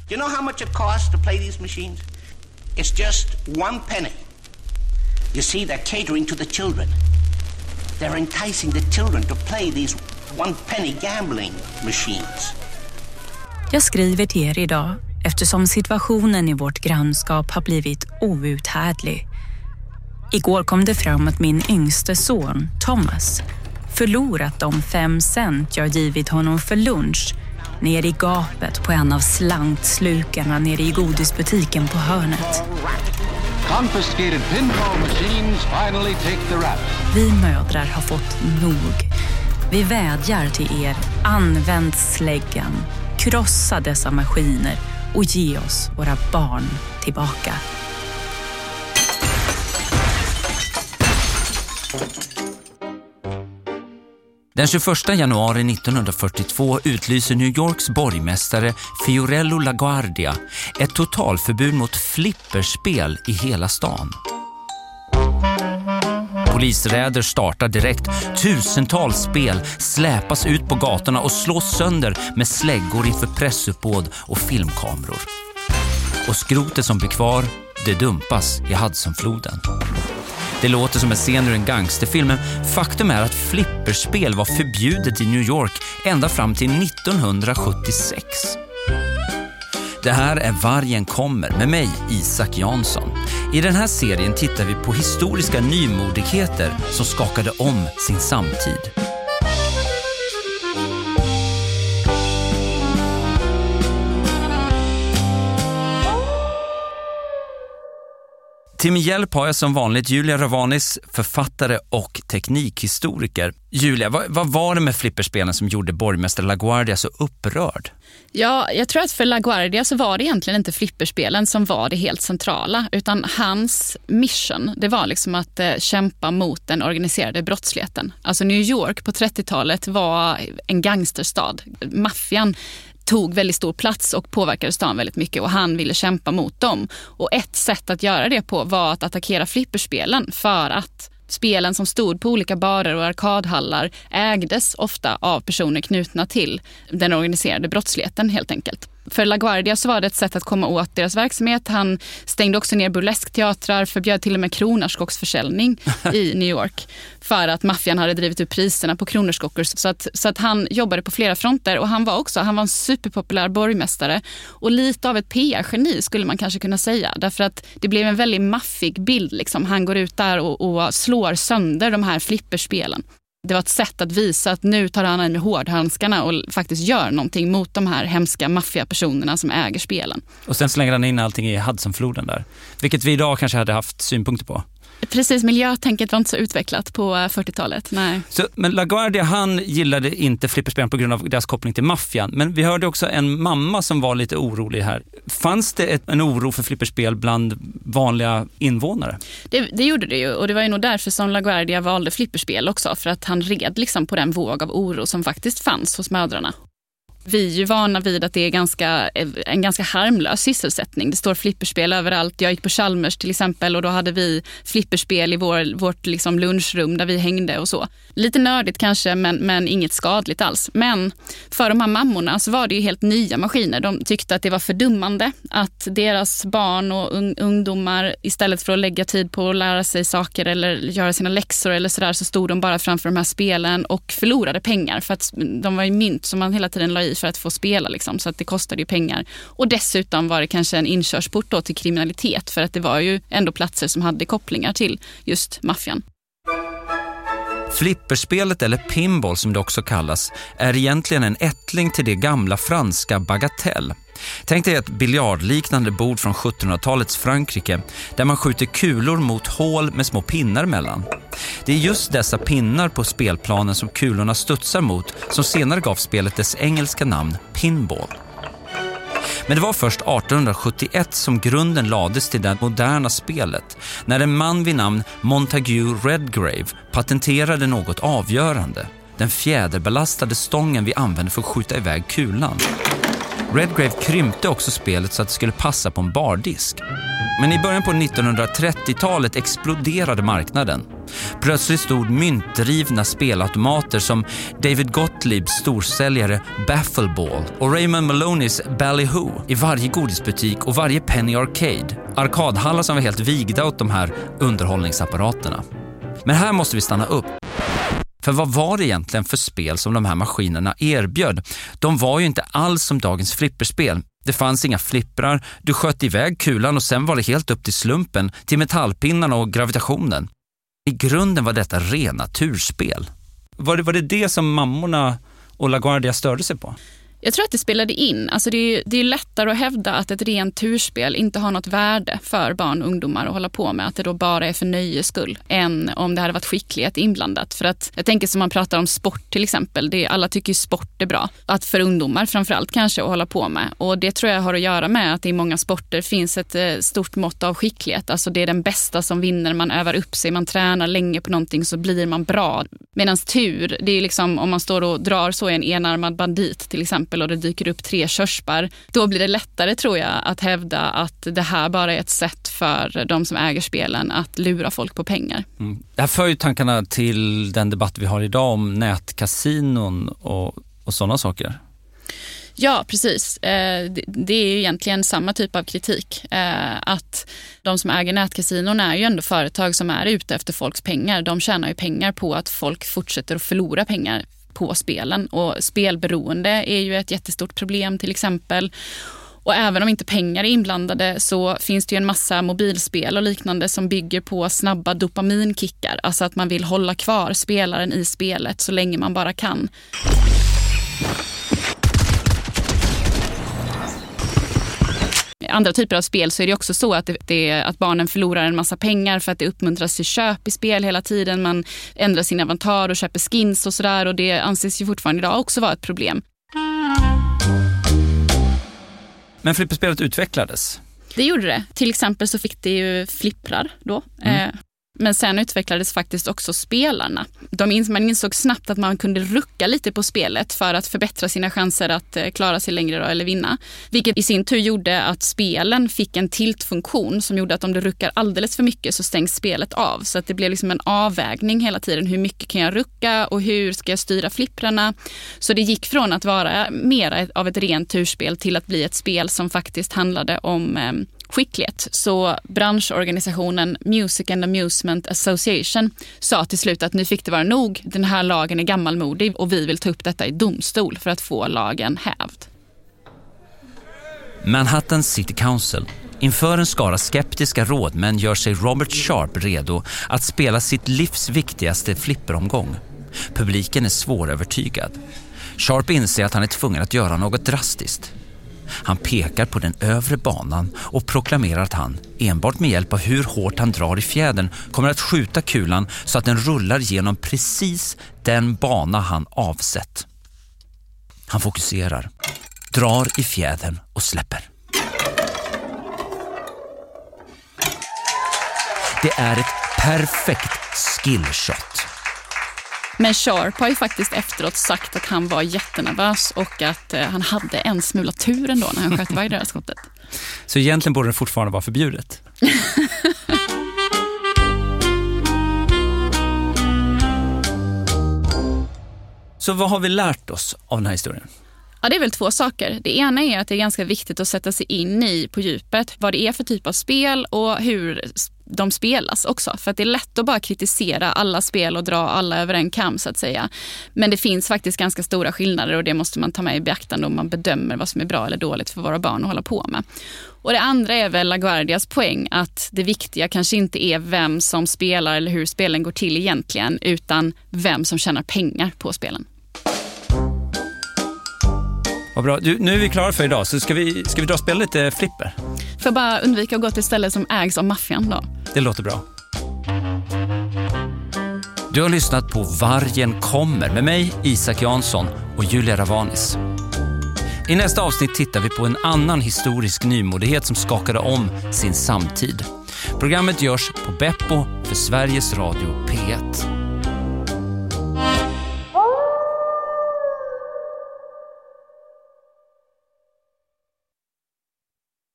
You know how much it costs to play these machines? It's just 1 penny. You see, they're catering to the children. They're enticing the children to play these 1 penny gambling machines. Jag skriver till er idag eftersom situationen i vårt grannskap har blivit outhärdlig. Igår kom det fram att min yngste son, Thomas, förlorat de 5 cent jag givit honom för lunch ner i gapet på en av slantslukarna nere i godisbutiken på hörnet. Confiscated pinball machines finally take the rap. Vi mödrar har fått nog. Vi vädjar till er, använd släggan, krossa dessa maskiner och ge oss våra barn tillbaka. Den 21 januari 1942 utlyser New Yorks borgmästare Fiorello LaGuardia ett totalförbud mot flipperspel i hela stan. Polisräder startar direkt. Tusentals spel släpas ut på gatorna och slås sönder med släggor inför pressuppbåd och filmkameror. Och skrotet som blir kvar, det dumpas i Hudsonfloden. Det låter som en scen ur en gangsterfilm, men faktum är att flipperspel var förbjudet i New York ända fram till 1976. Det här är Vargen kommer med mig, Isak Jansson. I den här serien tittar vi på historiska nymodigheter som skakade om sin samtid. Till min hjälp har jag som vanligt Julia Ravanis, författare och teknikhistoriker. Julia, vad var det med flipperspelen som gjorde borgmästare LaGuardia så upprörd? Ja, jag tror att för LaGuardia så var det egentligen inte flipperspelen som var det helt centrala, utan hans mission, det var liksom att kämpa mot den organiserade brottsligheten. Alltså New York på 30-talet var en gangsterstad. Maffian tog väldigt stor plats och påverkade stan väldigt mycket, och han ville kämpa mot dem. Och ett sätt att göra det på var att attackera flipperspelen, för att spelen som stod på olika barer och arkadhallar ägdes ofta av personer knutna till den organiserade brottsligheten helt enkelt. För LaGuardia så var det ett sätt att komma åt deras verksamhet. Han stängde också ner burleskteatrar, förbjöd till och med kronärtskocksförsäljning i New York för att maffian hade drivit upp priserna på kronärtskockor. Så att han jobbade på flera fronter, och han var en superpopulär borgmästare och lite av ett PR-geni skulle man kanske kunna säga. Därför att det blev en väldigt maffig bild. Liksom. Han går ut där och slår sönder de här flipperspelen. Det var ett sätt att visa att nu tar han med hårdhandskarna och faktiskt gör någonting mot de här hemska maffiapersonerna som äger spelen. Och sen slänger han in allting i Hudsonfloden där. Vilket vi idag kanske hade haft synpunkter på. Precis, miljötänket var inte så utvecklat på 40-talet, nej. Men LaGuardia, han gillade inte flipperspelen på grund av deras koppling till maffian. Men vi hörde också en mamma som var lite orolig här. Fanns det en oro för flipperspel bland vanliga invånare? Det gjorde det ju, och det var ju nog därför som LaGuardia valde flipperspel också. För att han red liksom på den våg av oro som faktiskt fanns hos mödrarna. Vi är ju vana vid att det är en ganska harmlös sysselsättning. Det står flipperspel överallt. Jag gick på Chalmers till exempel, och då hade vi flipperspel i vårt liksom lunchrum där vi hängde och så. Lite nördigt kanske, men inget skadligt alls. Men för de här mammorna så var det ju helt nya maskiner. De tyckte att det var fördummande att deras barn och ungdomar istället för att lägga tid på att lära sig saker eller göra sina läxor eller sådär, så stod de bara framför de här spelen och förlorade pengar, för att de var ju mynt som man hela tiden la i för att få spela liksom, så att det kostade ju pengar. Och dessutom var det kanske en inkörsport då till kriminalitet, för att det var ju ändå platser som hade kopplingar till just maffian. Flipperspelet, eller pinball som det också kallas, är egentligen en ättling till det gamla franska bagatelle. Tänk dig ett biljardliknande bord från 1700-talets Frankrike där man skjuter kulor mot hål med små pinnar mellan. Det är just dessa pinnar på spelplanen som kulorna studsar mot som senare gav spelet dess engelska namn pinball. Men det var först 1871 som grunden lades till det moderna spelet, när en man vid namn Montague Redgrave patenterade något avgörande: den fjäderbelastade stången vi använde för att skjuta iväg kulan. Redgrave krympte också spelet så att det skulle passa på en bardisk. Men i början på 1930-talet exploderade marknaden. Plötsligt stod myntdrivna spelautomater som David Gottliebs storsäljare Baffleball och Raymond Maloneys Ballyhoo i varje godisbutik och varje Penny Arcade. Arkadhallar som var helt vigda åt de här underhållningsapparaterna. Men här måste vi stanna upp. För vad var det egentligen för spel som de här maskinerna erbjöd? De var ju inte alls som dagens flipperspel. Det fanns inga flipprar, du sköt iväg kulan och sen var det helt upp till slumpen, till metallpinnarna och gravitationen. I grunden var detta rena turspel. Var det som mammorna och LaGuardia störde sig på? Jag tror att det spelade in. Alltså det är lättare att hävda att ett rent turspel inte har något värde för barn och ungdomar att hålla på med. Att det då bara är för nöjes skull än om det hade varit skicklighet inblandat. För att jag tänker som man pratar om sport till exempel. Alla tycker ju sport är bra. Att för ungdomar framförallt kanske att hålla på med. Och det tror jag har att göra med att det i många sporter finns ett stort mått av skicklighet. Alltså det är den bästa som vinner. Man övar upp sig, man tränar länge på någonting så blir man bra. Medan tur, det är liksom om man står och drar så i en enarmad bandit till exempel och det dyker upp 3 körsbär, då blir det lättare tror jag att hävda att det här bara är ett sätt för de som äger spelen att lura folk på pengar. Det här för ju tankarna till den debatt vi har idag om nätkasinon och sådana saker. Ja, precis. Det är ju egentligen samma typ av kritik. Att de som äger nätkasinon är ju ändå företag som är ute efter folks pengar. De tjänar ju pengar på att folk fortsätter att förlora pengar på spelen. Och spelberoende är ju ett jättestort problem till exempel. Och även om inte pengar är inblandade så finns det ju en massa mobilspel och liknande som bygger på snabba dopaminkickar. Alltså att man vill hålla kvar spelaren i spelet så länge man bara kan. Andra typer av spel så är det också så att att barnen förlorar en massa pengar för att det uppmuntras till köp i spel hela tiden. Man ändrar sin inventar och köper skins och sådär och det anses ju fortfarande idag också vara ett problem. Men flipperspelet utvecklades? Det gjorde det. Till exempel så fick det ju flipprar då. Men sen utvecklades faktiskt också spelarna. Man insåg snabbt att man kunde rucka lite på spelet för att förbättra sina chanser att klara sig längre då, eller vinna. Vilket i sin tur gjorde att spelen fick en tiltfunktion som gjorde att om du ruckar alldeles för mycket så stängs spelet av. Så att det blev liksom en avvägning hela tiden. Hur mycket kan jag rucka och hur ska jag styra flipprarna? Så det gick från att vara mer av ett rent turspel till att bli ett spel som faktiskt handlade om skicklighet. Så branschorganisationen Music and Amusement Association sa till slut att nu fick det vara nog. Den här lagen är gammalmodig och vi vill ta upp detta i domstol för att få lagen hävd. Manhattan City Council. Inför en skara skeptiska rådmän gör sig Robert Sharp redo att spela sitt livs viktigaste flipperomgång. Publiken är svårövertygad. Sharp inser att han är tvungen att göra något drastiskt. Han pekar på den övre banan och proklamerar att han, enbart med hjälp av hur hårt han drar i fjädern, kommer att skjuta kulan så att den rullar genom precis den bana han avsett. Han fokuserar, drar i fjädern och släpper. Det är ett perfekt skillshot. Men Sharp har ju faktiskt efteråt sagt att han var jättenervös och att han hade en smula tur ändå när han sköt iväg det här skottet. Så egentligen borde det fortfarande vara förbjudet? Så vad har vi lärt oss av den här historien? Ja, det är väl 2 saker. Det ena är att det är ganska viktigt att sätta sig in i på djupet vad det är för typ av spel och hur de spelas också. För att det är lätt att bara kritisera alla spel och dra alla över en kam så att säga. Men det finns faktiskt ganska stora skillnader och det måste man ta med i beaktande om man bedömer vad som är bra eller dåligt för våra barn att hålla på med. Och det andra är väl LaGuardias poäng att det viktiga kanske inte är vem som spelar eller hur spelen går till egentligen utan vem som tjänar pengar på spelen. Vad bra. Nu är vi klara för idag, så ska vi dra och spela lite flipper? För bara undvika att gå till ställen som ägs av maffian då. Det låter bra. Du har lyssnat på Vargen kommer med mig, Isak Jansson och Julia Ravanis. I nästa avsnitt tittar vi på en annan historisk nymodighet som skakade om sin samtid. Programmet görs på Beppo för Sveriges Radio P1.